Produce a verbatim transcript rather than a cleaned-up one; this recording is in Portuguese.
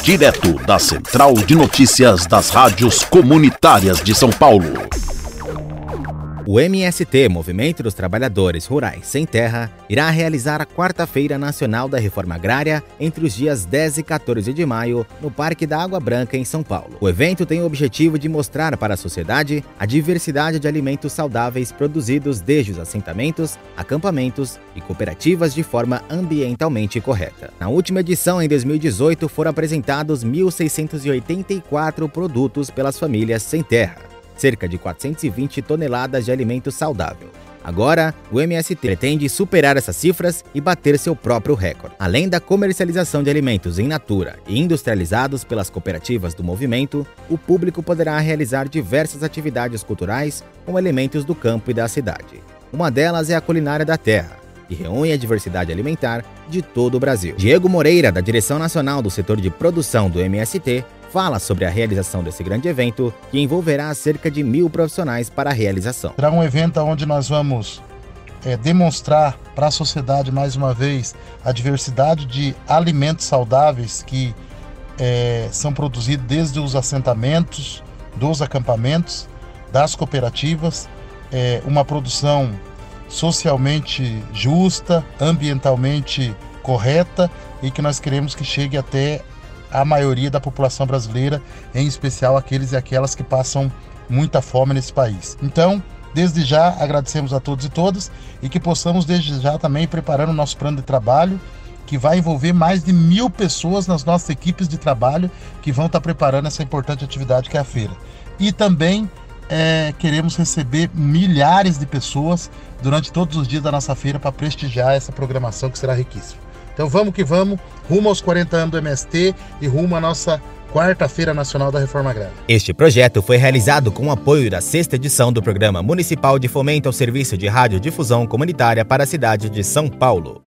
direto da Central de Notícias das Rádios Comunitárias de São Paulo. O M S T, Movimento dos Trabalhadores Rurais Sem Terra, irá realizar a Quarta-feira Nacional da Reforma Agrária entre os dias dez e quatorze de maio, no Parque da Água Branca, em São Paulo. O evento tem o objetivo de mostrar para a sociedade a diversidade de alimentos saudáveis produzidos desde os assentamentos, acampamentos e cooperativas de forma ambientalmente correta. Na última edição, em dois mil e dezoito, foram apresentados mil seiscentos e oitenta e quatro produtos pelas famílias sem terra, cerca de quatrocentas e vinte toneladas de alimento saudável. Agora, o M S T pretende superar essas cifras e bater seu próprio recorde. Além da comercialização de alimentos in natura e industrializados pelas cooperativas do movimento, o público poderá realizar diversas atividades culturais com elementos do campo e da cidade. Uma delas é a culinária da terra, que reúne a diversidade alimentar de todo o Brasil. Diego Moreira, da Direção Nacional do Setor de Produção do M S T, fala sobre a realização desse grande evento, que envolverá cerca de mil profissionais para a realização. Será um evento onde nós vamos é, demonstrar para a sociedade, mais uma vez, a diversidade de alimentos saudáveis que é, são produzidos desde os assentamentos, dos acampamentos, das cooperativas, é, uma produção socialmente justa, ambientalmente correta e que nós queremos que chegue até a maioria da população brasileira, em especial aqueles e aquelas que passam muita fome nesse país. Então, desde já, agradecemos a todos e todas e que possamos desde já também preparar o nosso plano de trabalho, que vai envolver mais de mil pessoas nas nossas equipes de trabalho que vão estar preparando essa importante atividade que é a feira. E também é, queremos receber milhares de pessoas durante todos os dias da nossa feira para prestigiar essa programação que será riquíssima. Então vamos que vamos, rumo aos quarenta anos do M S T e rumo à nossa Quarta-feira Nacional da Reforma Agrária. Este projeto foi realizado com o apoio da sexta edição do Programa Municipal de Fomento ao Serviço de Radiodifusão Comunitária para a cidade de São Paulo.